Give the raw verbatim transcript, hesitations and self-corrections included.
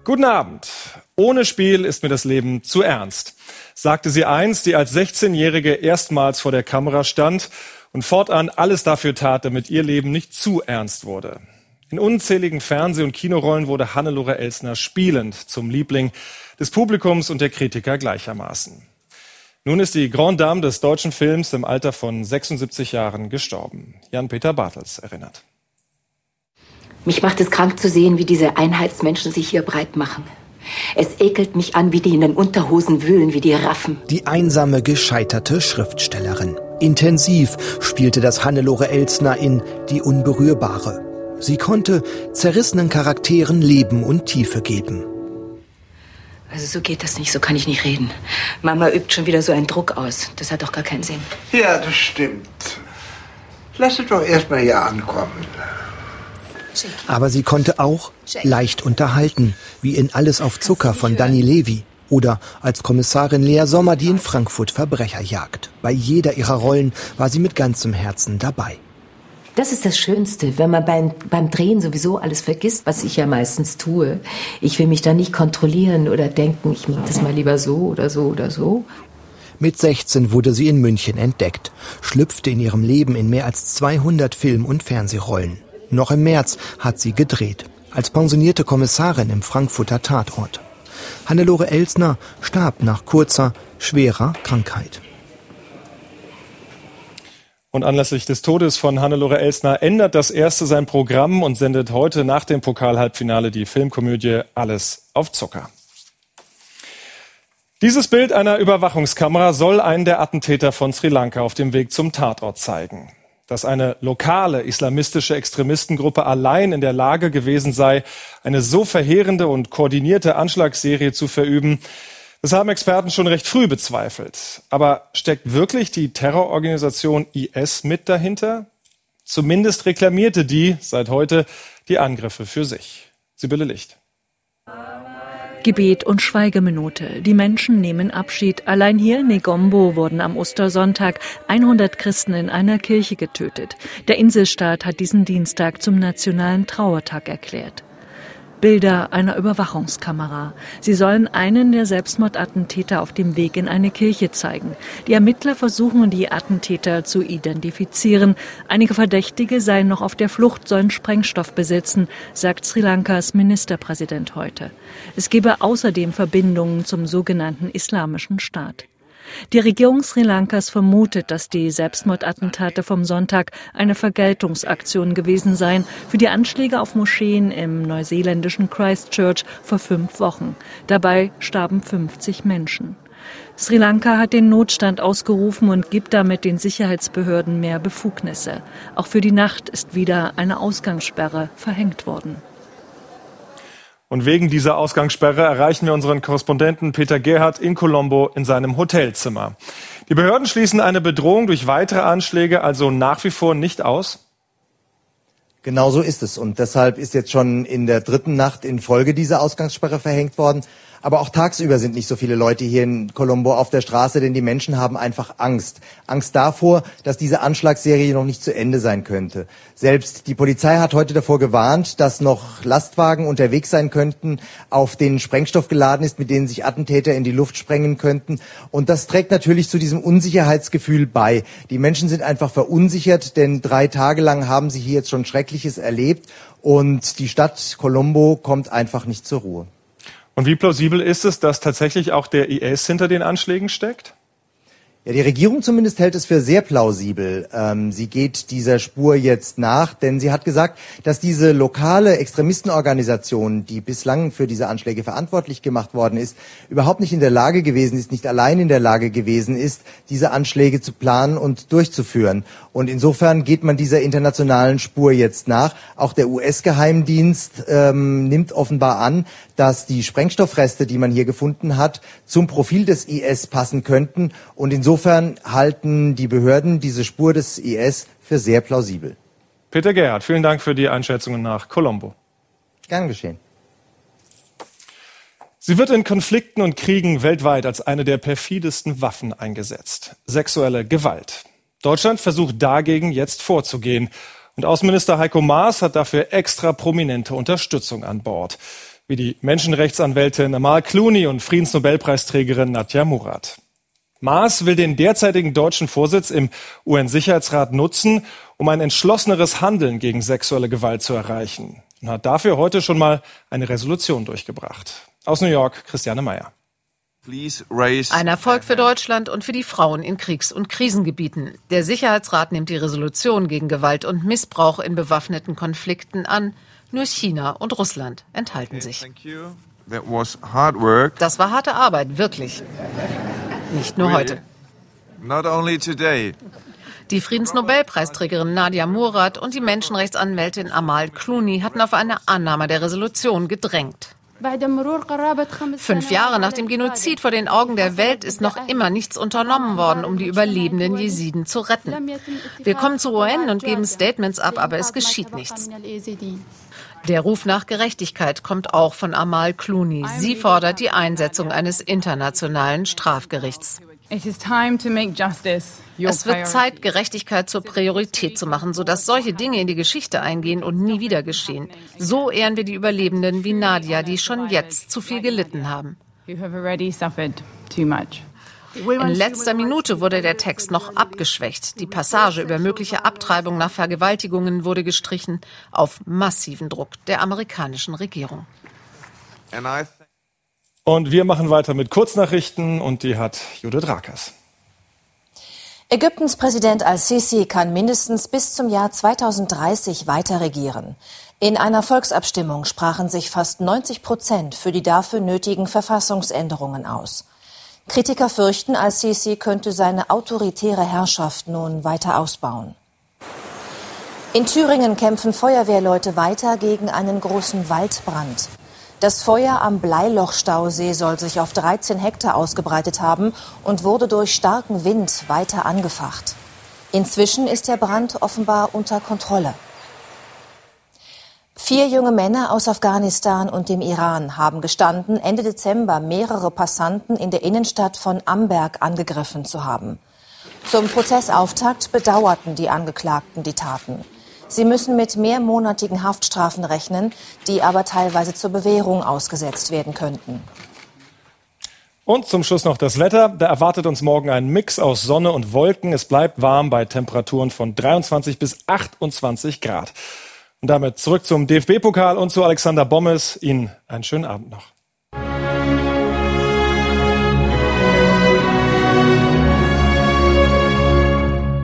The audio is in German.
Guten Abend. Ohne Spiel ist mir das Leben zu ernst, sagte sie einst, die als sechzehnjährige erstmals vor der Kamera stand und fortan alles dafür tat, damit ihr Leben nicht zu ernst wurde. In unzähligen Fernseh- und Kinorollen wurde Hannelore Elsner spielend zum Liebling des Publikums und der Kritiker gleichermaßen. Nun ist die Grande Dame des deutschen Films im Alter von sechsundsiebzig Jahren gestorben. Jan-Peter Bartels erinnert. Mich macht es krank zu sehen, wie diese Einheitsmenschen sich hier breit machen. Es ekelt mich an, wie die in den Unterhosen wühlen, wie die Raffen. Die einsame, gescheiterte Schriftstellerin. Intensiv spielte das Hannelore Elsner in Die Unberührbare. Sie konnte zerrissenen Charakteren Leben und Tiefe geben. Also so geht das nicht, so kann ich nicht reden. Mama übt schon wieder so einen Druck aus. Das hat doch gar keinen Sinn. Ja, das stimmt. Lass es doch erstmal hier ankommen. Aber sie konnte auch leicht unterhalten, wie in Alles auf Zucker von Danny Levy oder als Kommissarin Lea Sommer, die in Frankfurt Verbrecher jagt. Bei jeder ihrer Rollen war sie mit ganzem Herzen dabei. Das ist das Schönste, wenn man beim, beim Drehen sowieso alles vergisst, was ich ja meistens tue. Ich will mich da nicht kontrollieren oder denken, ich mache das mal lieber so oder so oder so. Mit sechzehn wurde sie in München entdeckt, schlüpfte in ihrem Leben in mehr als zweihundert Film- und Fernsehrollen. Noch im März hat sie gedreht, als pensionierte Kommissarin im Frankfurter Tatort. Hannelore Elsner starb nach kurzer, schwerer Krankheit. Und anlässlich des Todes von Hannelore Elsner ändert das Erste sein Programm und sendet heute nach dem Pokal-Halbfinale die Filmkomödie Alles auf Zucker. Dieses Bild einer Überwachungskamera soll einen der Attentäter von Sri Lanka auf dem Weg zum Tatort zeigen. Dass eine lokale islamistische Extremistengruppe allein in der Lage gewesen sei, eine so verheerende und koordinierte Anschlagsserie zu verüben, das haben Experten schon recht früh bezweifelt. Aber steckt wirklich die Terrororganisation I S mit dahinter? Zumindest reklamierte die seit heute die Angriffe für sich. Sibylle Licht. Gebet und Schweigeminute. Die Menschen nehmen Abschied. Allein hier in Negombo wurden am Ostersonntag hundert Christen in einer Kirche getötet. Der Inselstaat hat diesen Dienstag zum nationalen Trauertag erklärt. Bilder einer Überwachungskamera. Sie sollen einen der Selbstmordattentäter auf dem Weg in eine Kirche zeigen. Die Ermittler versuchen, die Attentäter zu identifizieren. Einige Verdächtige seien noch auf der Flucht, sollen Sprengstoff besitzen, sagt Sri Lankas Ministerpräsident heute. Es gebe außerdem Verbindungen zum sogenannten Islamischen Staat. Die Regierung Sri Lankas vermutet, dass die Selbstmordattentate vom Sonntag eine Vergeltungsaktion gewesen seien für die Anschläge auf Moscheen im neuseeländischen Christchurch vor fünf Wochen. Dabei starben fünfzig Menschen. Sri Lanka hat den Notstand ausgerufen und gibt damit den Sicherheitsbehörden mehr Befugnisse. Auch für die Nacht ist wieder eine Ausgangssperre verhängt worden. Und wegen dieser Ausgangssperre erreichen wir unseren Korrespondenten Peter Gerhardt in Colombo in seinem Hotelzimmer. Die Behörden schließen eine Bedrohung durch weitere Anschläge also nach wie vor nicht aus? Genau so ist es. Und deshalb ist jetzt schon in der dritten Nacht in Folge diese Ausgangssperre verhängt worden. Aber auch tagsüber sind nicht so viele Leute hier in Colombo auf der Straße, denn die Menschen haben einfach Angst. Angst davor, dass diese Anschlagsserie noch nicht zu Ende sein könnte. Selbst die Polizei hat heute davor gewarnt, dass noch Lastwagen unterwegs sein könnten, auf denen Sprengstoff geladen ist, mit denen sich Attentäter in die Luft sprengen könnten. Und das trägt natürlich zu diesem Unsicherheitsgefühl bei. Die Menschen sind einfach verunsichert, denn drei Tage lang haben sie hier jetzt schon Schreckliches erlebt. Und die Stadt Colombo kommt einfach nicht zur Ruhe. Und wie plausibel ist es, dass tatsächlich auch der I S hinter den Anschlägen steckt? Ja, die Regierung zumindest hält es für sehr plausibel. Ähm, sie geht dieser Spur jetzt nach, denn sie hat gesagt, dass diese lokale Extremistenorganisation, die bislang für diese Anschläge verantwortlich gemacht worden ist, überhaupt nicht in der Lage gewesen ist, nicht allein in der Lage gewesen ist, diese Anschläge zu planen und durchzuführen. Und insofern geht man dieser internationalen Spur jetzt nach. Auch der U S-Geheimdienst ähm, nimmt offenbar an, dass die Sprengstoffreste, die man hier gefunden hat, zum Profil des I S passen könnten. Und insofern halten die Behörden diese Spur des I S für sehr plausibel. Peter Gerhardt, vielen Dank für die Einschätzungen nach Colombo. Gern geschehen. Sie wird in Konflikten und Kriegen weltweit als eine der perfidesten Waffen eingesetzt. Sexuelle Gewalt. Deutschland versucht dagegen jetzt vorzugehen. Und Außenminister Heiko Maas hat dafür extra prominente Unterstützung an Bord. wie die Menschenrechtsanwältin Amal Clooney und Friedensnobelpreisträgerin Nadja Murad. Maas will den derzeitigen deutschen Vorsitz im U N-Sicherheitsrat nutzen, um ein entschlosseneres Handeln gegen sexuelle Gewalt zu erreichen. Und hat dafür heute schon mal eine Resolution durchgebracht. Aus New York, Christiane Meyer. Ein Erfolg für Deutschland und für die Frauen in Kriegs- und Krisengebieten. Der Sicherheitsrat nimmt die Resolution gegen Gewalt und Missbrauch in bewaffneten Konflikten an. Nur China und Russland enthalten sich. Das war harte Arbeit, wirklich. Nicht nur heute. Die Friedensnobelpreisträgerin Nadja Murad und die Menschenrechtsanwältin Amal Clooney hatten auf eine Annahme der Resolution gedrängt. Fünf Jahre nach dem Genozid vor den Augen der Welt ist noch immer nichts unternommen worden, um die überlebenden Jesiden zu retten. Wir kommen zur U N und geben Statements ab, aber es geschieht nichts. Der Ruf nach Gerechtigkeit kommt auch von Amal Clooney. Sie fordert die Einsetzung eines internationalen Strafgerichts. Es wird Zeit, Gerechtigkeit zur Priorität zu machen, sodass solche Dinge in die Geschichte eingehen und nie wieder geschehen. So ehren wir die Überlebenden wie Nadja, die schon jetzt zu viel gelitten haben. In letzter Minute wurde der Text noch abgeschwächt. Die Passage über mögliche Abtreibung nach Vergewaltigungen wurde gestrichen, auf massiven Druck der amerikanischen Regierung. Und wir machen weiter mit Kurznachrichten und die hat Judith Rakers. Ägyptens Präsident al-Sisi kann mindestens bis zum Jahr zweitausenddreißig weiter regieren. In einer Volksabstimmung sprachen sich fast neunzig Prozent für die dafür nötigen Verfassungsänderungen aus. Kritiker fürchten, al-Sisi könnte seine autoritäre Herrschaft nun weiter ausbauen. In Thüringen kämpfen Feuerwehrleute weiter gegen einen großen Waldbrand. Das Feuer am Bleilochstausee soll sich auf dreizehn Hektar ausgebreitet haben und wurde durch starken Wind weiter angefacht. Inzwischen ist der Brand offenbar unter Kontrolle. Vier junge Männer aus Afghanistan und dem Iran haben gestanden, Ende Dezember mehrere Passanten in der Innenstadt von Amberg angegriffen zu haben. Zum Prozessauftakt bedauerten die Angeklagten die Taten. Sie müssen mit mehrmonatigen Haftstrafen rechnen, die aber teilweise zur Bewährung ausgesetzt werden könnten. Und zum Schluss noch das Wetter. Da erwartet uns morgen ein Mix aus Sonne und Wolken. Es bleibt warm bei Temperaturen von dreiundzwanzig bis achtundzwanzig Grad. Und damit zurück zum D F B-Pokal und zu Alexander Bommes. Ihnen einen schönen Abend noch.